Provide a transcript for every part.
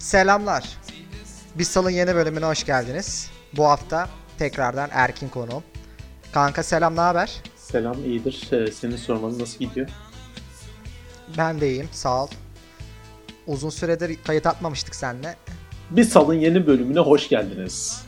Selamlar. Bir Sal'ın yeni bölümüne hoş geldiniz. Bu hafta tekrardan Erkin konuğum. Kanka selam, ne haber? Selam, iyidir. Senin sormanız nasıl gidiyor? Ben de iyiyim, sağ ol. Uzun süredir kayıt atmamıştık seninle. Bir Sal'ın yeni bölümüne hoş geldiniz.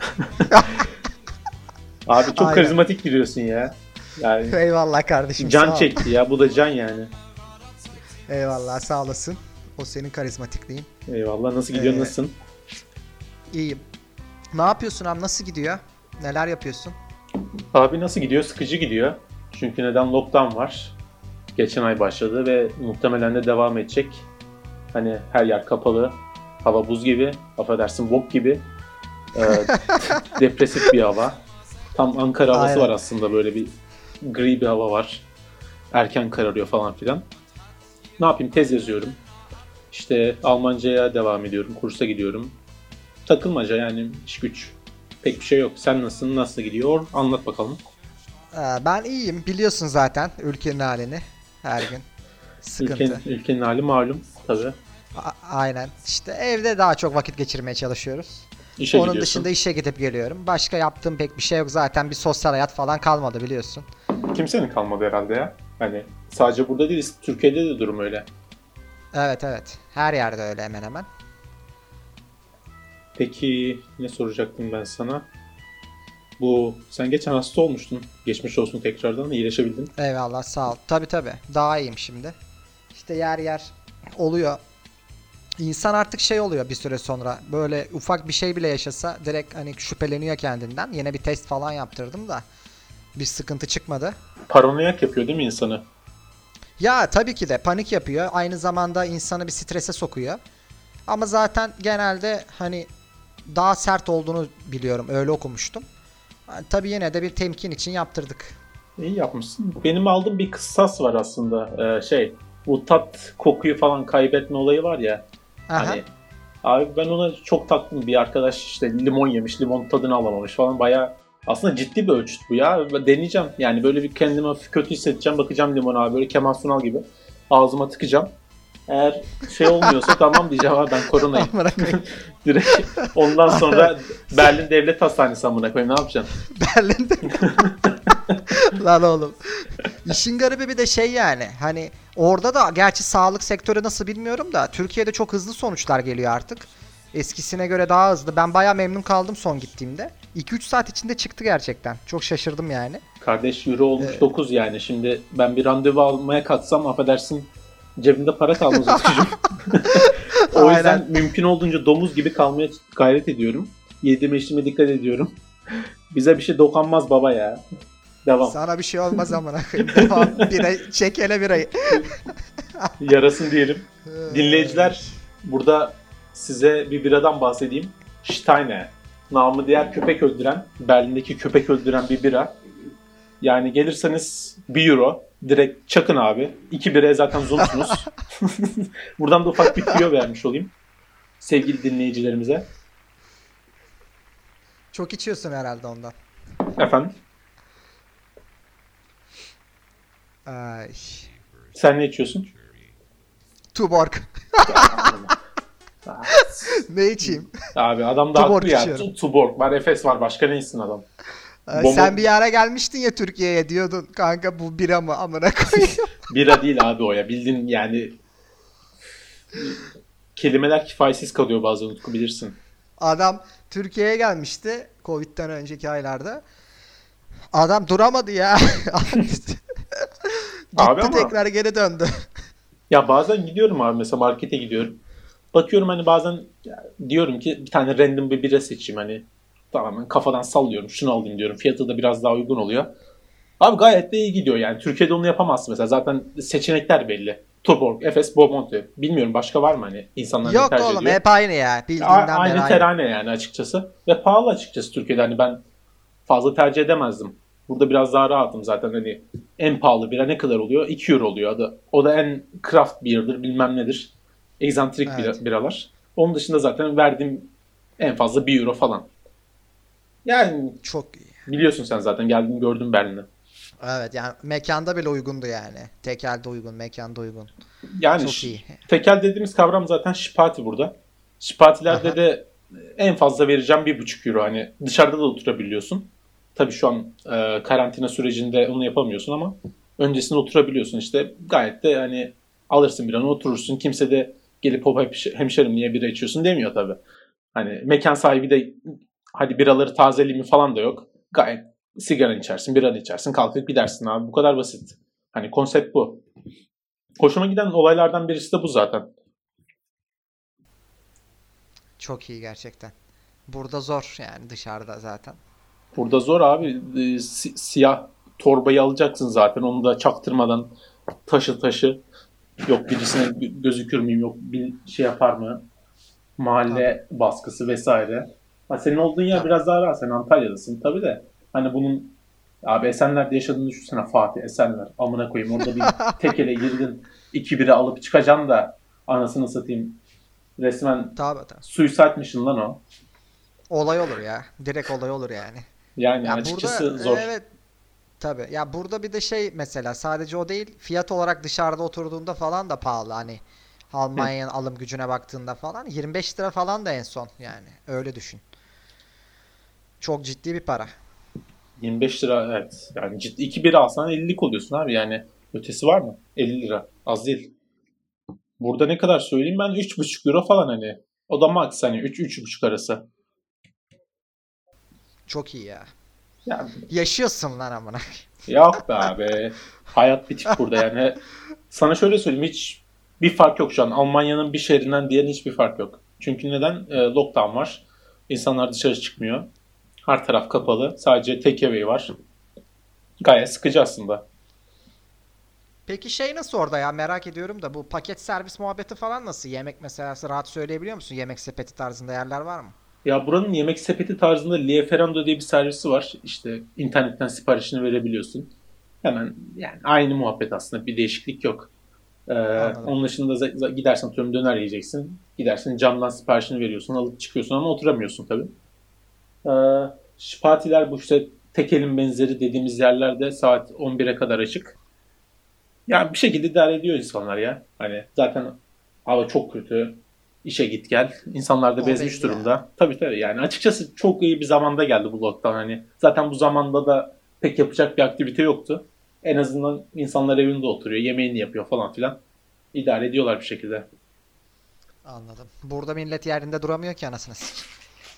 Abi çok Aynen. karizmatik giriyorsun ya. Yani Eyvallah kardeşim, sağ can ol. çekti ya. Bu da can yani. Eyvallah, sağ olasın. O senin karizmatikliğin. Eyvallah. Nasıl gidiyor? Ee, Nasılsın? İyiyim. Ne yapıyorsun abi, nasıl gidiyor? Neler yapıyorsun? Abi nasıl gidiyor? Sıkıcı gidiyor. Çünkü neden? Lockdown var. Geçen ay başladı ve muhtemelen de devam edecek. Hani her yer kapalı. Hava buz gibi. Affedersin, bok gibi. Ee, Depresif bir hava. Tam Ankara havası Aynen. var aslında, böyle bir gri bir hava var. Erken kararıyor falan filan. Ne yapayım? Tez yazıyorum. İşte Almanca'ya devam ediyorum. Kursa gidiyorum. Takılmaca yani, iş güç. Pek bir şey yok. Sen nasılsın? Nasıl gidiyor? Anlat bakalım. Ben iyiyim, biliyorsun zaten ülkenin halini. Her gün sıkıntı. Ülkenin hali malum tabii. Aynen. İşte evde daha çok vakit geçirmeye çalışıyoruz. İşe Onun gidiyorsun. dışında işe gidip geliyorum. Başka yaptığım pek bir şey yok zaten. Bir sosyal hayat falan kalmadı, biliyorsun. Kimsenin kalmadı herhalde ya. Hani sadece burada değil, Türkiye'de de durum öyle. Evet. Her yerde öyle hemen hemen. Peki ne soracaktım ben sana? Sen geçen hasta olmuştun. Geçmiş olsun tekrardan. İyileşebildin. Eyvallah, sağ ol. Tabii. Daha iyiyim şimdi. İşte yer yer oluyor. İnsan artık şey oluyor bir süre sonra. Böyle ufak bir şey bile yaşasa direkt hani şüpheleniyor kendinden. Yine bir test falan yaptırdım da bir sıkıntı çıkmadı. Paranoyak yapıyor değil mi insanı? Ya tabii ki de panik yapıyor. Aynı zamanda insanı bir strese sokuyor. Ama zaten genelde hani daha sert olduğunu biliyorum. Öyle okumuştum. Tabii yine de bir temkin için yaptırdık. İyi yapmışsın. Benim aldığım bir kıssas var aslında. Bu tat kokuyu falan kaybetme olayı var ya. Aha. Hani abi ben ona çok taktım. Bir arkadaş işte limon yemiş, limon tadını alamamış falan. Bayağı aslında ciddi bir ölçüt bu ya. Ben deneyeceğim. Yani böyle bir kendimi hafif kötü hissedeceğim. Bakacağım limona abi, böyle Kemal Sunal gibi. Ağzıma tıkacağım. Eğer şey olmuyorsa tamam diyeceğim abi, ben koronayım. Amına koyayım. Direkt ondan sonra Berlin Devlet Hastanesi amına koyayım, ne yapacaksın? Berlin'de. Lan oğlum. İşin garibi bir de şey yani. Hani orada da gerçi sağlık sektörü nasıl bilmiyorum da Türkiye'de çok hızlı sonuçlar geliyor artık. Eskisine göre daha hızlı. Ben bayağı memnun kaldım son gittiğimde. 2-3 saat içinde çıktı gerçekten. Çok şaşırdım yani. Kardeş, euro olmuş 9 yani. Şimdi ben bir randevu almaya kalksam affedersin, cebimde para kalmaz Utkucuğum. O yüzden Aynen. mümkün olduğunca domuz gibi kalmaya gayret ediyorum. Yediğime içtiğime dikkat ediyorum. Bize bir şey dokunmaz baba ya. Devam. Sana bir şey olmaz amına koyayım. Devam. Çek hele birayı. Yarasın diyelim. Dinleyiciler, burada size bir biradan bahsedeyim. Steiner. Namı diğer köpek öldüren, Berlin'deki köpek öldüren bir bira. Yani gelirseniz 1 euro. Direkt çakın abi. 2 biraya zaten zoomsunuz. Buradan da ufak bir tüyo vermiş olayım sevgili dinleyicilerimize. Çok içiyorsun herhalde ondan. Efendim, Ay. sen ne içiyorsun? Tuborg. Ne içeyim? Abi adam da Tuborg haklı ya. içiyorum. Tuborg var, Efes var. Başka ne içsin adam? Bomba- Sen bir ara gelmiştin ya Türkiye'ye, diyordun kanka bu bira mı amına koyayım. Bira değil abi o ya. Bildiğin yani kelimeler kifayetsiz kalıyor bazen, Utku, bilirsin. Adam Türkiye'ye gelmişti Covid'den önceki aylarda. Adam duramadı ya. Abi Gitti ama tekrar geri döndü. ya bazen gidiyorum abi, mesela markete gidiyorum. Bakıyorum hani bazen ya, diyorum ki bir tane random bir bira seçeyim, hani tamamen kafadan sallıyorum, şunu alayım diyorum. Fiyatı da biraz daha uygun oluyor. Abi gayet de iyi gidiyor yani. Türkiye'de onu yapamazsın mesela. Zaten seçenekler belli. Tuborg, Efes, Bomonti. Bilmiyorum başka var mı hani insanlar ne Yok tercih oğlum, ediyor? hep aynı ya. Bildiğinden beri Aynı aynı. terane yani açıkçası. Ve pahalı açıkçası Türkiye'de. Hani ben fazla tercih edemezdim. Burada biraz daha rahatım zaten, hani en pahalı bira ne kadar oluyor? 2 euro oluyor. O da en craft beer'dır, bilmem nedir. Egzantrik Evet. biralar. Onun dışında zaten verdiğim en fazla 1 euro falan. Yani Çok iyi. biliyorsun sen zaten, geldim gördüm Berlin'i. Evet yani mekanda bile uygundu yani. Tekelde uygun, mekanda uygun. Yani Çok iyi. tekel dediğimiz kavram zaten şipati burada. Şipatilerde Aha. de en fazla vereceğim 1,5 euro. Hani dışarıda da oturabiliyorsun. Tabii şu an karantina sürecinde onu yapamıyorsun ama öncesinde oturabiliyorsun işte. Gayet de hani alırsın bir an oturursun. Kimse de gelip hop hemşerim niye bira içiyorsun demiyor tabii. Hani mekan sahibi de hadi biraları tazeliği mi falan da yok. Gayet sigara içersin, bira içersin, kalkıp gidersin abi. Bu kadar basit. Hani konsept bu. Hoşuma giden olaylardan birisi de bu zaten. Çok iyi gerçekten. Burada zor yani, dışarıda zaten. Burada zor abi. Siyah torbayı alacaksın zaten. Onu da çaktırmadan taşı taşı. Yok birisine gözükür müyüm? Yok bir şey yapar mı? Tabii. Mahalle baskısı vesaire. Ha, senin olduğun yer Tabii. biraz daha rahat. Sen Antalya'dasın tabii de. Hani bunun abi Esenler'de yaşadığını düşünsene Fatih Esenler. Amına koyayım orada bir tekele girdin. 2 bira alıp çıkacaksın da anasını satayım. Resmen Tabii tabii. suicide mission lan o. Olay olur ya. Direkt olay olur yani. Yani Ya burada açıkçası zor. evet, tabii. Ya burada bir de şey, mesela sadece o değil. Fiyat olarak dışarıda oturduğunda falan da pahalı. Hani Hı. Almanya'nın alım gücüne baktığında falan 25 lira falan da en son yani. Öyle düşün. Çok ciddi bir para. 25 lira evet. Yani ciddi 2 bira alsan 50'lik oluyorsun abi yani. Ötesi var mı? 50 lira. Az değil. Burada ne kadar söyleyeyim ben 3,5 euro falan hani. O da max hani 3-3,5 arası. Çok iyi ya. Yani Yaşıyorsun lan amına. yok be abi. Hayat bitik burada yani. Sana şöyle söyleyeyim hiç bir fark yok şu an. Almanya'nın bir şehrinden diğerine hiçbir fark yok. Çünkü neden? Lockdown var. İnsanlar dışarı çıkmıyor. Her taraf kapalı. Sadece takeaway var. Gayet sıkıcı aslında. Peki şey nasıl orada ya, merak ediyorum da, bu paket servis muhabbeti falan nasıl? Yemek mesela rahat söyleyebiliyor musun? Yemek sepeti tarzında yerler var mı? Ya buranın yemek sepeti tarzında Lieferando diye bir servisi var. İşte internetten siparişini verebiliyorsun. Hemen yani aynı muhabbet aslında bir değişiklik yok. Ee, Anladım. Onun dışında gidersen atıyorum döner yiyeceksin. Gidersin camdan siparişini veriyorsun alıp çıkıyorsun ama oturamıyorsun tabii. Şipatiler bu işte tekelin benzeri dediğimiz yerlerde saat 11'e kadar açık. Yani bir şekilde idare ediyor insanlar ya. Hani zaten hava çok kötü. İşe git gel. İnsanlar da O bezmiş belli ya. durumda. Tabii tabii yani açıkçası çok iyi bir zamanda geldi bu lockdown. Hani zaten bu zamanda da pek yapacak bir aktivite yoktu. En azından insanlar evinde oturuyor, yemeğini yapıyor falan filan. İdare ediyorlar bir şekilde. Anladım. Burada millet yerinde duramıyor ki anasını satayım.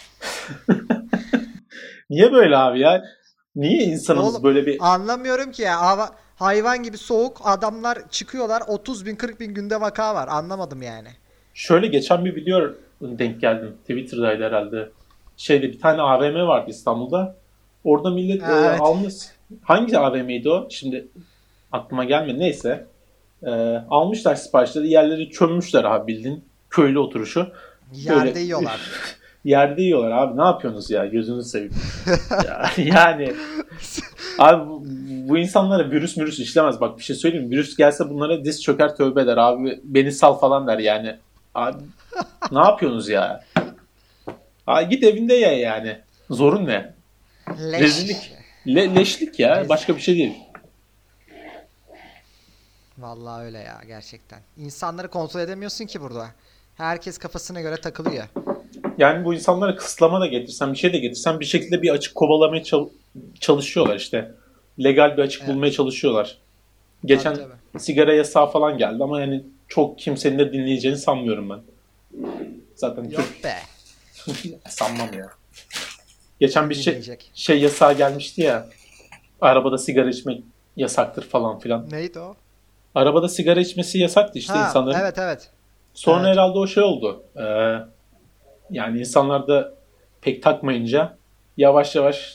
Niye böyle abi ya? Niye insanımız Oğlum böyle bir anlamıyorum ki ya. Hayvan gibi soğuk adamlar çıkıyorlar, 30 bin 40 bin günde vaka var. Anlamadım yani. şöyle geçen bir video denk geldim. Twitter'daydı herhalde. Şeyde bir tane AVM vardı İstanbul'da. Orada millet Ha, evet. almış. Hangi AVM'ydi o? Şimdi aklıma gelmedi. Neyse. E, Almışlar siparişleri. Yerleri çömmüşler abi bildiğin. Köylü oturuşu. Böyle Yerde yiyorlar. yerde yiyorlar abi. Ne yapıyorsunuz ya? Gözünüzü seveyim. Ya, yani abi bu insanlara virüs işlemez. Bak bir şey söyleyeyim mi? Virüs gelse bunlara diz çöker tövbe eder. Abi beni sal falan der yani. Abi ne yapıyorsunuz ya? Abi git evinde ye yani. Zorun ne? Leş. Rezillik. Leşlik ya. Rezil. Başka bir şey değil. Vallahi öyle ya, gerçekten. İnsanları kontrol edemiyorsun ki burada. Herkes kafasına göre takılıyor. Yani bu insanlara kısıtlama da getirsen bir şey de getirsen bir şekilde bir açık kovalamaya çalışıyorlar işte. Legal bir açık bulmaya Evet. çalışıyorlar. Tabii Geçen tabii. sigara yasağı falan geldi ama yani çok kimsenin de dinleyeceğini sanmıyorum ben. Zaten Türk Yok be. sanmam ya. Geçen bir Kim dinleyecek? şey yasağı gelmişti ya. Arabada sigara içmek yasaktır falan filan. Neydi o? Arabada sigara içmesi yasaktı işte Ha, insanların. evet evet. Sonra Evet. herhalde o şey oldu. Yani insanlar da pek takmayınca yavaş yavaş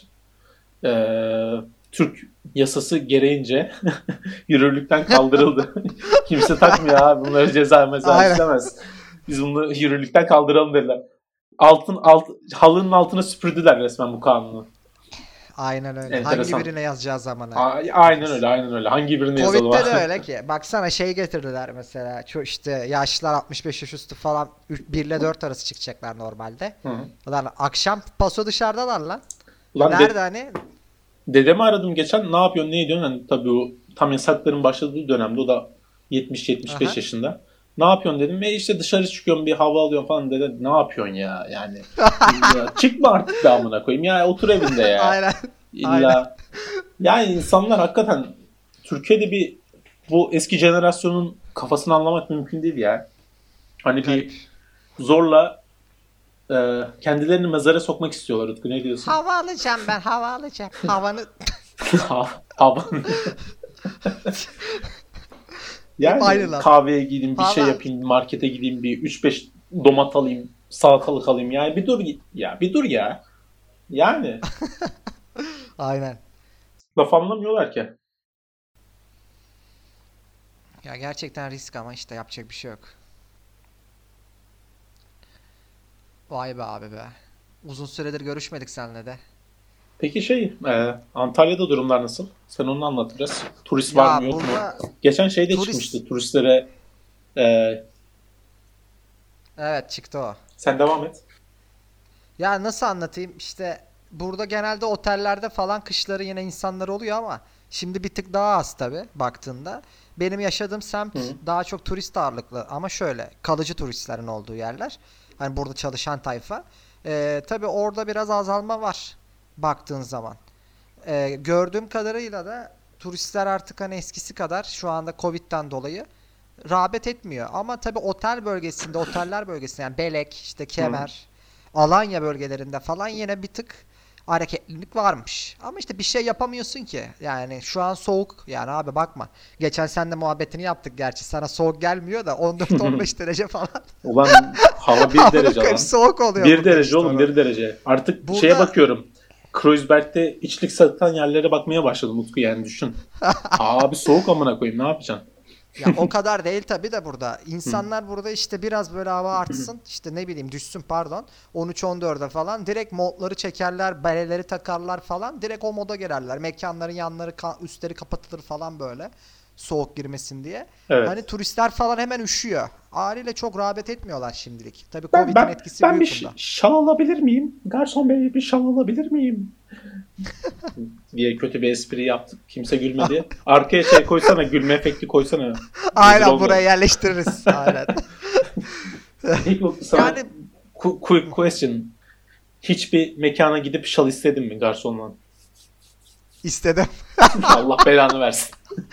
Türk yasası gereğince yürürlükten kaldırıldı. Kimse takmıyor abi. Bunları ceza meza Aynen. işlemez. Biz bunu yürürlükten kaldıralım dediler. Halının altına süpürdüler resmen bu kanunu. Aynen öyle. Hangi Enteresan. birine yazacağı zamana Aynen öyle, bakacağız. aynen öyle. Hangi birini yazalım Covid'de de abi? öyle ki. Baksana şey getirdiler mesela. İşte yaşlılar 65 yaş üstü falan 1 ile 4 arası çıkacaklar normalde. Hı. Lan akşam paso dışarıdalar lan. Ulan Nerede hani? dedemi aradım geçen. Ne yapıyorsun, ne ediyorsun? Hani tabii o tam yasakların başladığı dönemde o da 70-75 Aha. yaşında. Ne yapıyorsun dedim. İşte dışarı çıkıyorum bir hava alıyorum falan dedi. Ne yapıyorsun ya yani. Ya, çıkma artık be amına koyayım ya otur evinde ya. Aynen. İlla. Yani insanlar hakikaten Türkiye'de bir bu eski jenerasyonun kafasını anlamak mümkün değil ya. Hani Garip. bir zorla kendilerini mezara sokmak istiyorlar Utku ne diyorsun? Hava alacağım ben hava alacağım. Havanı Hava. Yani aynı laf. kahveye gideyim bir şey Hava. yapayım markete gideyim bir 3-5 domat alayım salatalık alayım yani bir dur ya bir dur ya. Yani Aynen. laf anlamıyorlar ki. Ya gerçekten risk ama işte yapacak bir şey yok. Vay be abi be. Uzun süredir görüşmedik seninle de. Peki Antalya'da durumlar nasıl? Sen onu anlat biraz. Turist var Ya mı yok mu? burada Geçen şeyde turist... çıkmıştı turistlere. e, Evet çıktı o. Sen devam et. Ya nasıl anlatayım işte burada genelde otellerde falan kışları yine insanlar oluyor ama şimdi bir tık daha az tabi baktığında. Benim yaşadığım semt Hı. daha çok turist ağırlıklı ama şöyle kalıcı turistlerin olduğu yerler. Hani burada çalışan tayfa. Tabi orada biraz azalma var baktığın zaman. Gördüğüm kadarıyla da turistler artık hani eskisi kadar şu anda Covid'den dolayı rağbet etmiyor. Ama tabii otel bölgesinde, oteller bölgesinde yani Belek, işte Hı. Kemer, Alanya bölgelerinde falan yine bir tık hareketlilik varmış. Ama işte bir şey yapamıyorsun ki. Yani şu an soğuk. Yani abi bakma. Geçen sende muhabbetini yaptık gerçi. Sana soğuk gelmiyor da 14-15 derece falan. Ulan hava 1 derece lan. Soğuk oluyor 1 burada derece işte oğlum onun. 1 derece. Artık Burada şeye bakıyorum. Kreuzberg'de içlik satan yerlere bakmaya başladım Utku yani düşün. Abi soğuk amına koyayım ne yapacaksın? ya o kadar değil tabii de burada. Hı. İnsanlar burada işte biraz böyle hava artsın. İşte ne bileyim düşsün pardon. 13-14'e falan. Direkt montları çekerler. Bereleri takarlar falan. Direkt o moda girerler. Mekanların yanları üstleri kapatılır falan böyle. Soğuk girmesin diye. Hani Evet. turistler falan hemen üşüyor. Haliyle çok rağbet etmiyorlar şimdilik. Tabii Ben Covid'in ben etkisi ben bir büyük bunda. şal alabilir miyim? Garson bey bir şal alabilir miyim? diye kötü bir espri yaptık. Kimse gülmedi. Arkaya şey koysana gülme efekti koysana. Rezil Aynen olmayalım. buraya yerleştiririz. Aynen. Peki sana Yani quick question. Hiçbir mekana gidip şal istedin mi garsonla? istedim. Allah belanı versin.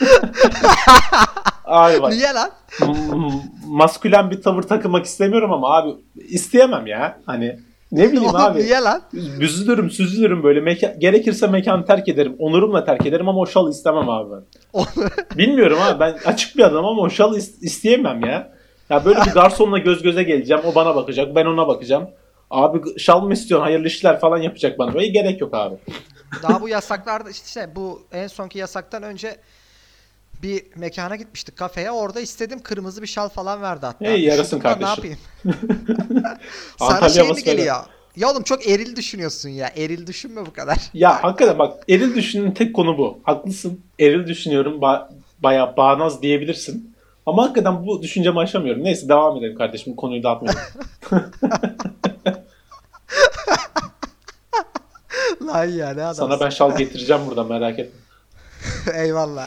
Abi bak. Niye lan? Maskülen bir tavır takılmak istemiyorum ama abi isteyemem ya. Hani ne bileyim Oğlum abi. niye lan? Büzülürüm, süzülürüm böyle. Gerekirse mekanı terk ederim. Onurumla terk ederim ama o şalı istemem abi ben. Bilmiyorum abi ben açık bir adamım ama o şalı isteyemem ya. Ya böyle bir garsonla göz göze geleceğim. O bana bakacak. Ben ona bakacağım. Abi şal mı istiyorsun? Hayırlı işler falan yapacak bana. Böyle gerek yok abi. Daha bu yasaklarda işte bu en sonki yasaktan önce bir mekana gitmiştik kafeye. Orada istedim kırmızı bir şal falan verdi hatta. Hey yarasın Üşüdüm lan, ne kardeşim. yapayım? Sana Antalya şey mi havası böyle. geliyor? Ya oğlum çok eril düşünüyorsun ya. Eril düşünme bu kadar. Ya hakikaten bak eril düşünün tek konu bu. Haklısın. Eril düşünüyorum. Bayağı bağnaz diyebilirsin. Ama hakikaten bu düşüncemi aşamıyorum. Neyse devam edelim kardeşim. Bu konuyu dağıtmayalım. Lan ya ne adamsın. Sana ben şal getireceğim buradan merak etme. Eyvallah.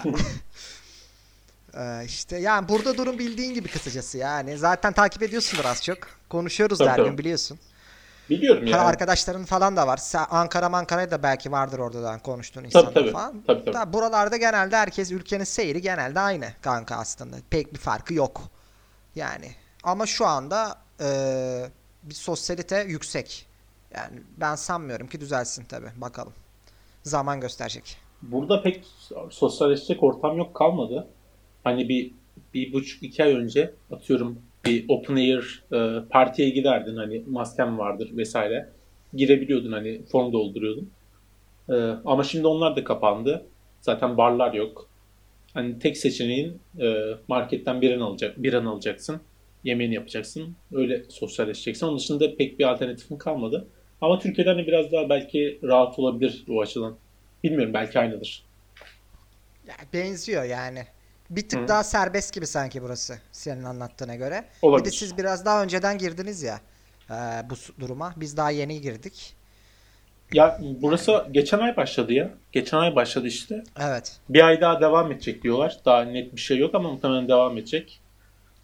İşte yani burada durum bildiğin gibi kısacası yani. Zaten takip ediyorsundur az çok. Konuşuyoruz Tabii her gün tabii. biliyorsun. Biliyorum ya. Arkadaşların falan da var. Ankara'da da belki vardır oradan konuştuğun Tabii insanlar tabii. falan. Tabii tabii. Da buralarda genelde herkes ülkenin seyri genelde aynı kanka aslında. Pek bir farkı yok. Yani ama şu anda bir sosyalite yüksek. Yani ben sanmıyorum ki düzelsin tabii. Bakalım. Zaman gösterecek. Burada pek sosyalleşecek ortam yok kalmadı. Hani bir buçuk iki ay önce atıyorum bir open air partiye giderdin hani masken vardır vesaire. Girebiliyordun hani form dolduruyordun. Ama şimdi onlar da kapandı. Zaten barlar yok. Hani tek seçeneğin marketten bir an alacaksın. Yemeğini yapacaksın. Öyle sosyalleşeceksin. Onun dışında pek bir alternatifin kalmadı. Ama Türkiye'de hani biraz daha belki rahat olabilir bu açıdan. Bilmiyorum belki aynıdır. Ya, benziyor yani. Bir tık Hı, daha serbest gibi sanki burası senin anlattığına göre. Bir de olabilir. siz biraz daha önceden girdiniz ya bu duruma. Biz daha yeni girdik. Ya burası geçen ay başladı ya. Geçen ay başladı işte. Evet. Bir ay daha devam edecek diyorlar. Daha net bir şey yok ama muhtemelen devam edecek.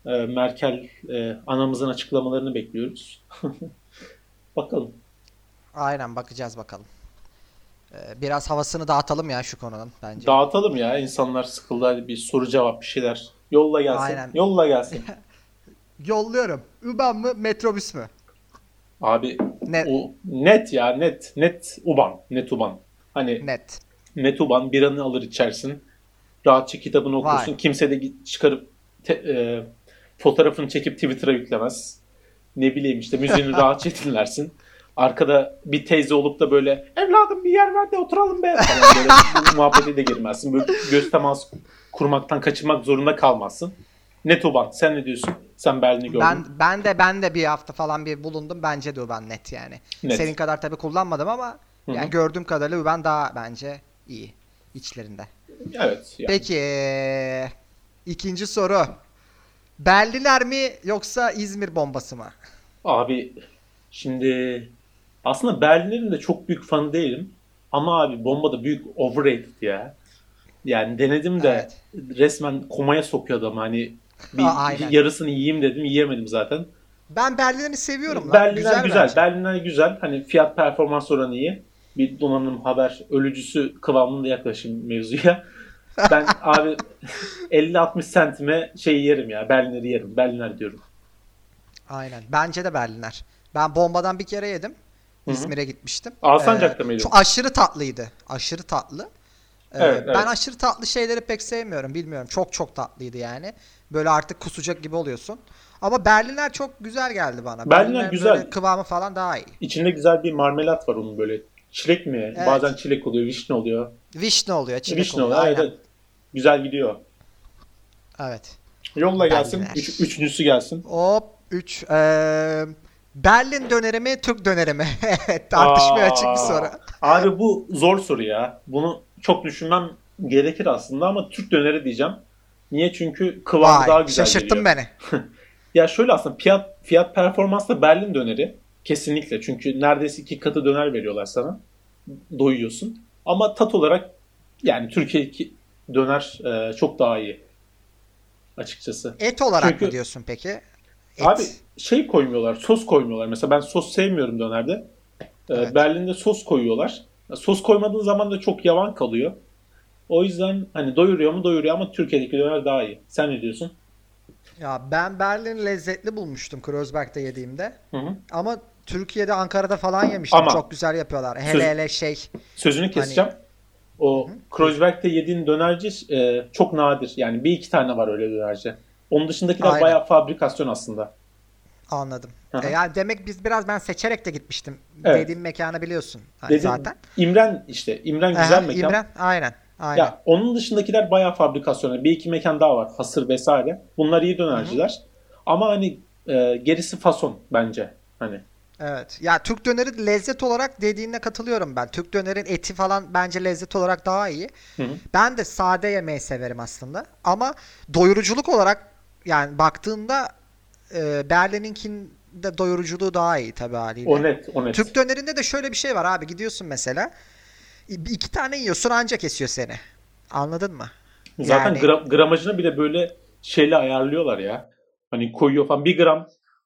Merkel anamızın açıklamalarını bekliyoruz. Bakalım. Aynen, bakacağız bakalım. Biraz havasını dağıtalım ya şu konunun bence. Dağıtalım ya. İnsanlar sıkıldı. Hadi bir soru cevap bir şeyler. Yolla gelsin. Aynen. Yolla gelsin. Yolluyorum. Uban mı metrobüs mü? Abi Net. net ya, net. Net Uban. Net Uban. Hani Net. net Uban, biranı alır içersin. Rahatça kitabını okursun. Vay. Kimse de çıkarıp fotoğrafını çekip Twitter'a yüklemez. Ne bileyim işte, müziğini rahatça dinlersin. Arkada bir teyze olup da böyle evladım bir yer ver de oturalım be falan, böyle muhabbete de girmezsin. Böyle göz teması kurmaktan kaçınmak zorunda kalmazsın. Net Uban. Sen ne diyorsun? Sen Berlin'i gördün. Ben de bir hafta falan bir bulundum. Bence de Uban net yani. Net. Senin kadar tabii kullanmadım ama Hı hı. yani gördüğüm kadarıyla Uban daha bence iyi içlerinde. Evet. Yani. Peki ikinci soru. Berliner mi yoksa İzmir bombası mı? Abi şimdi aslında Berlin'in de çok büyük fanı değilim. Ama abi bomba da büyük overrated ya. Yani denedim de Evet. resmen komaya sokuyor adamı. Hani bir Aynen. yarısını yiyeyim dedim, yiyemedim zaten. Ben Berliner'i seviyorum lan. Berliner güzel. Bence. Berliner güzel. Hani fiyat performans oranı iyi. Bir donanım haber ölücüsü kıvamında yaklaşım mevzuya. Ben abi 50-60 sentime şey yerim ya. Berliner'i yerim. Berliner diyorum. Aynen. Bence de Berliner. Ben bombadan bir kere yedim. Hı hı. İzmir'e gitmiştim. Alsancak'ta mıydın? Çok aşırı tatlıydı. Aşırı tatlı. Evet, Ben evet. aşırı tatlı şeyleri pek sevmiyorum. Bilmiyorum. Çok çok tatlıydı yani. Böyle artık kusacak gibi oluyorsun. Ama Berliner çok güzel geldi bana. Berliner Berliner güzel. böyle kıvamı falan daha iyi. İçinde güzel bir marmelat var onun böyle. Çilek mi? Evet. Bazen çilek oluyor, vişne oluyor. Vişne oluyor, çilek Vişne oluyor. oluyor. Evet, Aynen. evet. Güzel gidiyor. Evet. Yolla gelsin. Berliner. Üçüncüsü gelsin. Hop 3. Berlin döneri mi, Türk döneri mi? Evet, tartışmaya açık bir soru. Abi bu zor soru ya. Bunu çok düşünmem gerekir aslında ama Türk döneri diyeceğim. Niye? Çünkü kıvamı daha Vay, güzel şaşırttın geliyor. beni. Ya şöyle, aslında fiyat performansla Berlin döneri kesinlikle. Çünkü neredeyse 2 katı döner veriyorlar sana. Doyuyorsun. Ama tat olarak yani Türkiye'deki döner çok daha iyi açıkçası. Et olarak Çünkü mı diyorsun peki? Et. abi şey koymuyorlar, sos koymuyorlar. Mesela ben sos sevmiyorum dönerde. Evet. Berlin'de sos koyuyorlar. Sos koymadığın zaman da çok yavan kalıyor. O yüzden hani doyuruyor mu doyuruyor ama Türkiye'deki döner daha iyi. Sen ne diyorsun? Ya ben Berlin lezzetli bulmuştum Kreuzberg'de yediğimde. Hı hı. Ama Türkiye'de, Ankara'da falan yemiştim. Ama Çok güzel yapıyorlar. Hele söz- hele sözünü keseceğim. O Kreuzberg'de yediğin dönerci çok nadir. Yani bir iki tane var öyle dönerci. Onun dışındakiler Aynen. bayağı fabrikasyon aslında. Anladım. Hı hı. Yani demek ben seçerek de gitmiştim. Evet. Dediğim mekanı biliyorsun hani Dedim, zaten. İmren güzel Aha, mekan. İmren, aynen. Aynen. Ya onun dışındakiler bayağı fabrikasyon. Bir iki mekan daha var. Hasır vesaire. Bunlar iyi dönerciler. Ama hani gerisi fason bence. Hani Evet. Ya Türk döneri lezzet olarak dediğine katılıyorum ben. Türk dönerin eti falan bence lezzet olarak daha iyi. hı hı. Ben de sade yemeği severim aslında. Ama doyuruculuk olarak yani baktığında Berlin'inkinde doyuruculuğu daha iyi tabii haliyle. O net. Türk dönerinde de şöyle bir şey var abi. Gidiyorsun mesela. 2 tane yiyorsun anca kesiyor seni. Anladın mı? Zaten Yani gramajını bile böyle şeyle ayarlıyorlar ya. Hani koyuyor falan. 1 gram.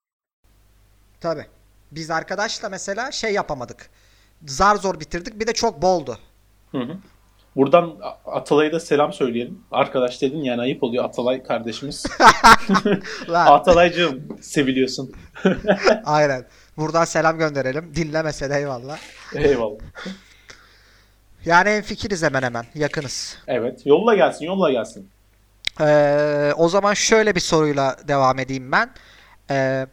tabii. Biz arkadaşla mesela şey yapamadık. Zar zor bitirdik. Bir de çok boldu. Hı hı. Buradan Atalay'a da selam söyleyelim. Arkadaş dedin yani, ayıp oluyor, Atalay kardeşimiz. Lan, Atalaycığım, seviliyorsun. aynen. Buradan selam gönderelim. Dinlemese de eyvallah. Eyvallah. Yani hemfikiriz hemen hemen. Yakınız. Evet. Yolla gelsin. O zaman şöyle bir soruyla devam edeyim ben. Ee,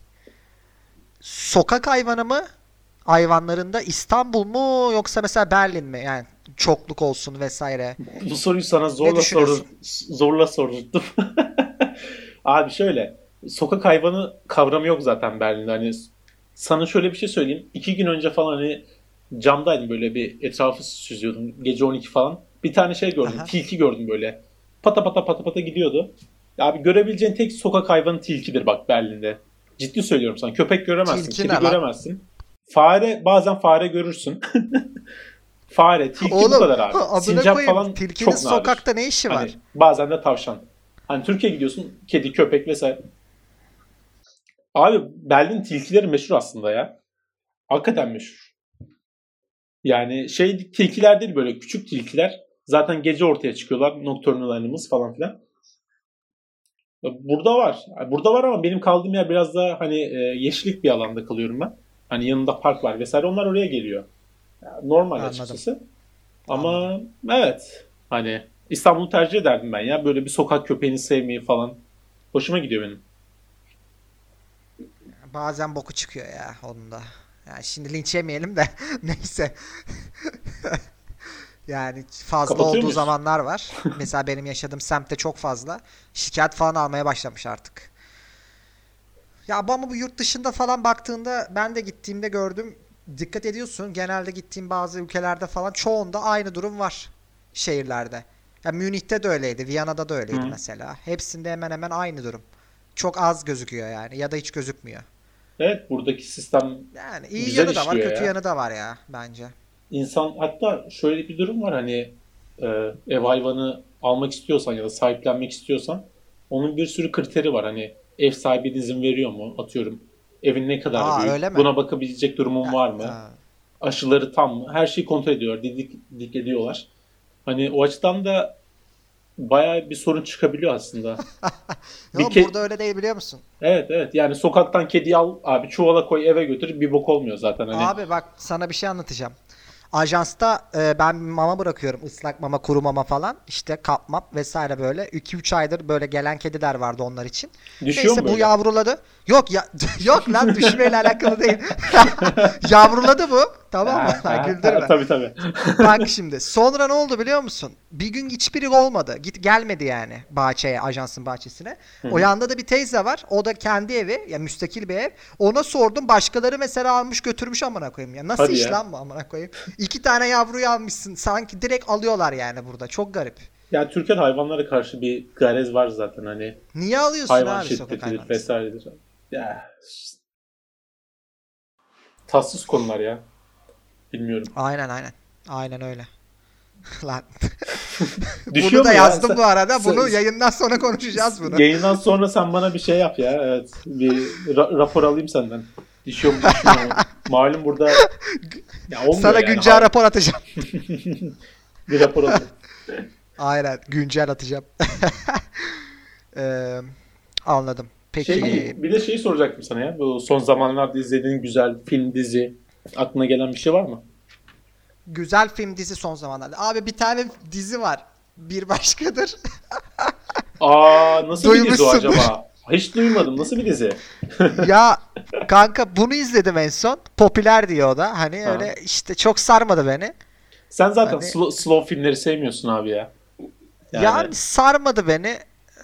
Sokak hayvanı mı? Hayvanlarında İstanbul mu yoksa mesela Berlin mi? Yani çokluk olsun vesaire. Bu soruyu sana düşünüyorsun? zorla sordum. Abi şöyle, sokak hayvanı kavramı yok zaten Berlin'de. Hani sana şöyle bir şey söyleyeyim. 2 gün önce falan hani camdaydım, böyle bir etrafı süzüyordum. Gece 12 falan. Bir tane şey gördüm. Aha. Tilki gördüm böyle. Pata pata pata pata gidiyordu. Ya abi, görebileceğin tek sokak hayvanı tilkidir bak Berlin'de. Ciddi söylüyorum sana. Köpek göremezsin. Tilki Kedi ne lan? göremezsin. Bazen fare görürsün. Tilki bu Oğlum, kadar abi. amına Sincap koyayım. falan Tilkinin çok nadir. sokakta ne işi var? Hani bazen de tavşan. Hani Türkiye'ye gidiyorsun, kedi, köpek vesaire. Abi Berlin tilkileri meşhur aslında ya. Hakikaten meşhur. Yani şey tilkiler değil, böyle küçük tilkiler. Zaten gece ortaya çıkıyorlar. Nocturnal Animals falan filan. Burada var. Burada var ama benim kaldığım yer biraz daha hani yeşillik bir alanda kalıyorum ben. Hani yanında park var vesaire. Onlar oraya geliyor. Yani normal Anladım. açıkçası. Ama Anladım. evet. Hani İstanbul'u tercih ederdim ben ya. Böyle bir sokak köpeğini sevmeyi falan. Hoşuma gidiyor benim. Bazen boku çıkıyor ya onun da. Yani şimdi linç yemeyelim de neyse. Yani fazla Kapatıyor olduğu muyuz? zamanlar var. Mesela benim yaşadığım semtte çok fazla. Şikayet falan almaya başlamış artık. Ya ama bu yurt dışında falan baktığında ben de gittiğimde gördüm. Dikkat ediyorsun. Genelde gittiğim bazı ülkelerde falan çoğunda aynı durum var. Şehirlerde. Ya Münih'te de öyleydi. Viyana'da da öyleydi Hı. mesela. Hepsinde hemen hemen aynı durum. Çok az gözüküyor yani. Ya da hiç gözükmüyor. Evet, buradaki sistem Yani iyi güzel yanı da var, işliyor kötü ya. yanı da var ya bence. İnsan hatta şöyle bir durum var, hani e, ev hayvanı almak istiyorsan ya da sahiplenmek istiyorsan onun bir sürü kriteri var. Hani ev sahibi izin veriyor mu? Atıyorum. Evin ne kadar Aa, büyük? öyle mi? Buna bakabilecek durumun Ya, var mı? Aşıları tam mı? Her şeyi kontrol ediyorlar. Didik ediyorlar. Hani o açıdan da bayağı bir sorun çıkabiliyor aslında. Bir Ama burada öyle değil, biliyor musun? Evet, evet, yani sokaktan kediyi al abi, çuvala koy, eve götür, bir bok olmuyor zaten hani. Abi bak, sana bir şey anlatacağım. Ajansta ben mama bırakıyorum. Islak mama, kuru mama falan. İşte kapmap vesaire böyle. 2-3 aydır böyle gelen kediler vardı onlar için. Düşüyor mu Neyse bu böyle? yavruladı. Yok ya, yok lan, düşmeyle alakalı değil. Yavruladı bu. Tamam mı? Lan güldürme. Tabii, tabii. Bak şimdi sonra ne oldu biliyor musun? Bir gün hiçbiri olmadı. Gelmedi yani bahçeye, ajansın bahçesine. Hı O hı. yanda da bir teyze var. O da kendi evi, ya müstakil bir ev. Ona sordum, başkaları mesela almış götürmüş, amına koyayım ya. Nasıl Hadi iş ya. lan bu, amına koyayım? 2 tane yavruyu almışsın. Sanki direkt alıyorlar yani burada. Çok garip. Yani Türkiye'de hayvanlara karşı bir garez var zaten, hani Niye alıyorsun hayvan abi sokak şiddetidir hayvanı? vesairedir. Ya tatsız konular ya. Bilmiyorum. Aynen aynen. Aynen öyle. Lan. Bunu Düşüyor da mu ya? yazdım bu arada. Bunu Sen- yayından sonra konuşacağız bunu. Yayından sonra sen bana bir şey yap ya. Evet. Bir rapor alayım senden. Düşüyor mu, düşmüyor mu? Malum burada ya olmuyor Sana yani. güncel rapor atacağım. Bir rapor alayım. Aynen, güncel atacağım. Eee, anladım. Şey Peki, değil, bir de şey soracaktım sana ya. Bu son zamanlarda izlediğin güzel film, dizi, aklına gelen bir şey var mı? güzel film dizi son zamanlarda. Abi bir tane dizi var. Bir başkadır. Aa, nasıl bir dizi o Duymuşsundur. acaba? Hiç duymadım. Nasıl bir dizi? Ya kanka, bunu izledim en son. Popüler diyor o da. Hani Ha. öyle işte, çok sarmadı beni. Sen zaten Hani slow filmleri sevmiyorsun abi ya. Yani yani sarmadı beni.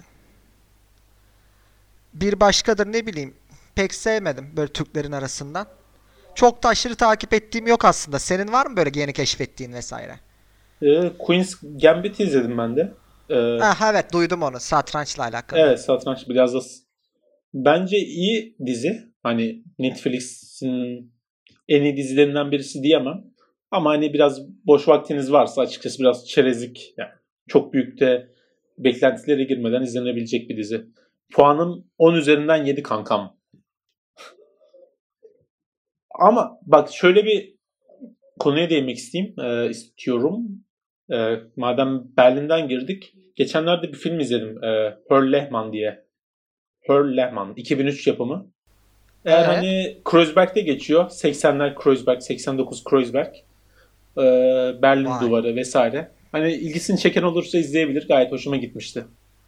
Bir başkadır, ne bileyim. Pek sevmedim böyle Türklerin arasından. Çok da aşırı takip ettiğim yok aslında. Senin var mı böyle yeni keşfettiğin vesaire? Queen's Gambit izledim ben de. E, Ah evet, duydum onu. Satrançla alakalı. evet, satranç biraz da bence iyi dizi. Hani Netflix'in en iyi dizilerinden birisi diyemem. Ama hani biraz boş vaktiniz varsa açıkçası biraz çerezlik, yani çok büyük de beklentilere girmeden izlenebilecek bir dizi. Puanım 10 üzerinden 7 kankam. Ama bak, şöyle bir konuya değinmek istiyorum. Madem Berlin'den girdik. Geçenlerde bir film izledim. Her Lehmann diye. Her Lehmann. 2003 yapımı. Eğer Ee, hani Kreuzberg'de geçiyor. 80'ler Kreuzberg, 89 Kreuzberg. Berlin vay. Duvarı vesaire. Hani ilgisini çeken olursa izleyebilir. Gayet hoşuma gitmişti.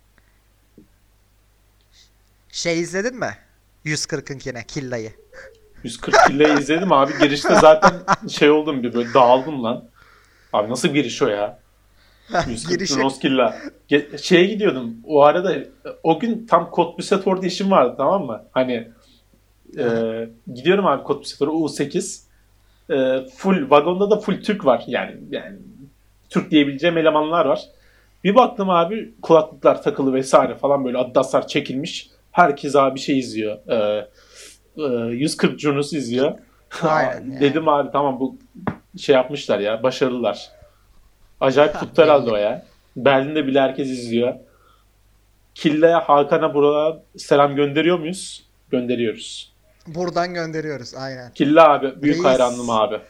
Şey, izledin mi? 140'ınkine, Killa'yı. 140 Killa'yı izledim abi. Girişte zaten şey oldum, bir böyle dağıldım lan. Abi nasıl bir giriş o ya? 140 Girişi. Kronos Killa. Şeye gidiyordum. O arada o gün tam Cottbusset işim vardı, tamam mı? Hani gidiyorum abi Cottbusset'e, U8. Full vagonda da full Türk var. Yani Türk diyebileceğim elemanlar var. Bir baktım abi, kulaklıklar takılı vesaire falan, böyle Adidaslar çekilmiş. Herkes abi şey izliyor. 140 Kronos izliyor. Aynen yani. Dedim abi tamam, bu şey yapmışlar ya, başarılılar. Acayip tuttu herhalde o Belli. ya. Berlin'de bile herkes izliyor. Killa Hakan'a burada selam gönderiyor muyuz? Gönderiyoruz. Buradan gönderiyoruz aynen. Killa abi büyük Reis. hayranlım abi.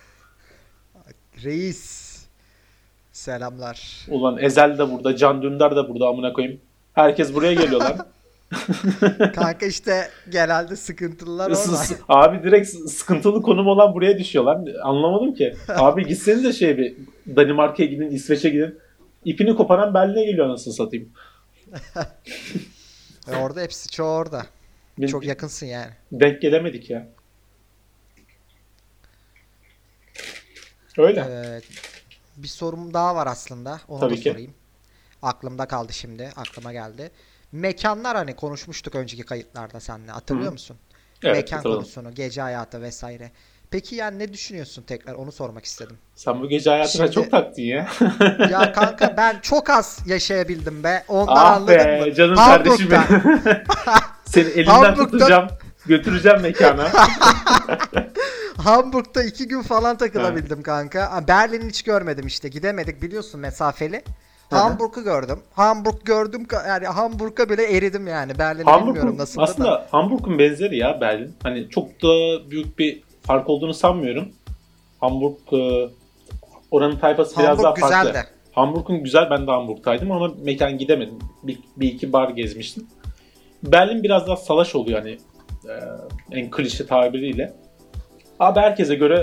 Reis. Selamlar. Ulan Ezel de burada, Can Dündar da burada amına koyayım. Herkes buraya geliyor lan. Kanka işte genelde sıkıntılılar orada. Abi direkt sıkıntılı konum olan buraya düşüyor lan. Anlamadım ki. Abi gitsenize bir Danimarka'ya gidin, İsveç'e gidin. İpini koparan Berlin'e geliyor anasını satayım. Orada hepsi çoğu orada. Biz Çok yakınsın yani. denk gelemedik ya. Öyle. Evet. Bir sorum daha var aslında. Onu Tabii da ki. sorayım. Aklımda kaldı şimdi. Aklıma geldi. Mekanlar hani konuşmuştuk önceki kayıtlarda seninle. Hatırlıyor Hı. musun? Evet, Mekan hatırladım. konusunu, gece hayatı vesaire. Peki yani ne düşünüyorsun tekrar? Onu sormak istedim. Sen bu gece hayatına Şimdi- çok taktın ya. Ya kanka ben çok az yaşayabildim be. Ondan Ah anladın be mı? canım kardeşim Hamburg'da. benim. Seni elinden Hamburg'da- tutacağım. Götüreceğim mekana. Hamburg'da 2 gün falan takılabildim kanka. Berlin'i hiç görmedim işte. Gidemedik biliyorsun mesafeli. Hı hı. Hamburg'u gördüm. Hamburg gördüm yani Hamburg'a bile eridim yani. Berlin'i bilmiyorum Hamburg'un nasıl aslında da. Hamburg'un benzeri ya Berlin. Hani çok da büyük bir fark olduğunu sanmıyorum. Hamburg oranın tayfası biraz daha Hamburg farklı. güzel de. Hamburg'un güzel, ben de Hamburg'taydım ama mekan gidemedim. Bir iki bar gezmiştim. Berlin biraz daha salaş oluyor hani en klişe tabiriyle. Abi herkese göre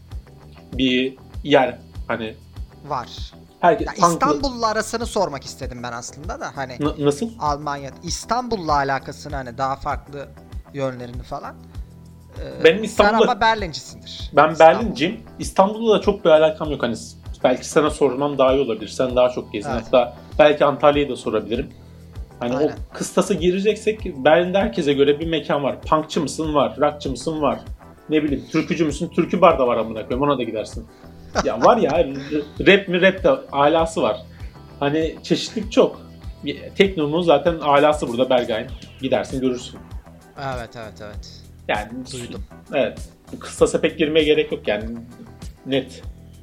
bir yer hani Var. herkes Ya tanklı. İstanbul'la arasını sormak istedim ben aslında da hani Nasıl? Almanya, İstanbul'la alakasını hani daha farklı yönlerini falan. Benim Sen İstanbul'da ama Berlincisindir. ben İstanbul. Berlinciyim. İstanbul'da da çok bir alakam yok hani belki sana sormam daha iyi olabilir. Sen daha çok gezdin. Evet. Hatta belki Antalya'yı da sorabilirim. Hani Aynen. o kıstası gireceksek Berlin'de herkese göre bir mekan var. Punkçı mısın var, rockçı mısın var. Ne bileyim türkücü müsün? Türkü bar da var amına koyayım. Ona da gidersin. Ya var ya rap mi rap de alası var. Hani çeşitlilik çok. Tekno'nun zaten alası burada Berghain. Gidersin görürsün. Evet. Yani Duydum. evet. Bu kıstasa pek girmeye gerek yok yani. Net.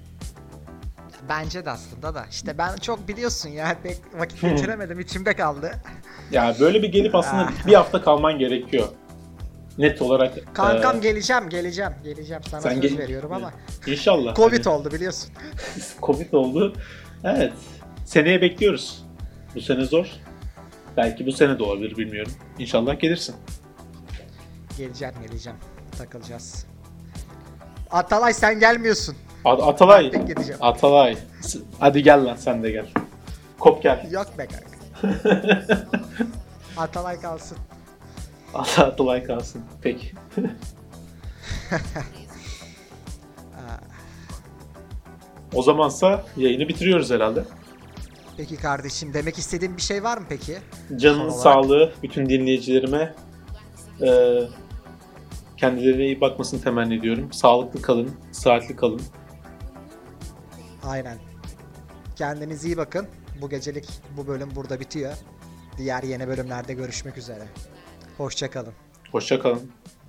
Bence de aslında da. İşte ben çok biliyorsun ya pek vakit geçiremedim. İçimde kaldı. Ya böyle bir gelip aslında bir hafta kalman gerekiyor. Net olarak. Kankam geleceğim. Sana Sen söz gel- veriyorum ama İnşallah. Covid Hani oldu biliyorsun. Covid oldu. Evet. Seneye bekliyoruz. Bu sene zor. Belki bu sene de olabilir bilmiyorum. İnşallah gelirsin. Geleceğim. Takılacağız. Atalay sen gelmiyorsun. Atalay. Ben de gideceğim. Atalay. Hadi gel lan sen de gel. Kop gel. Yok be kanka. Atalay kalsın. Atalay kalsın. Peki. O zamansa yayını bitiriyoruz herhalde. Peki kardeşim demek istediğin bir şey var mı peki? Canın Son olarak. sağlığı bütün dinleyicilerime kendilerine iyi bakmasını temenni ediyorum. Sağlıklı kalın, sıhhatli kalın. Aynen. Kendinize iyi bakın. Bu gecelik bu bölüm burada bitiyor. Diğer yeni bölümlerde görüşmek üzere. Hoşça kalın. Hoşça kalın.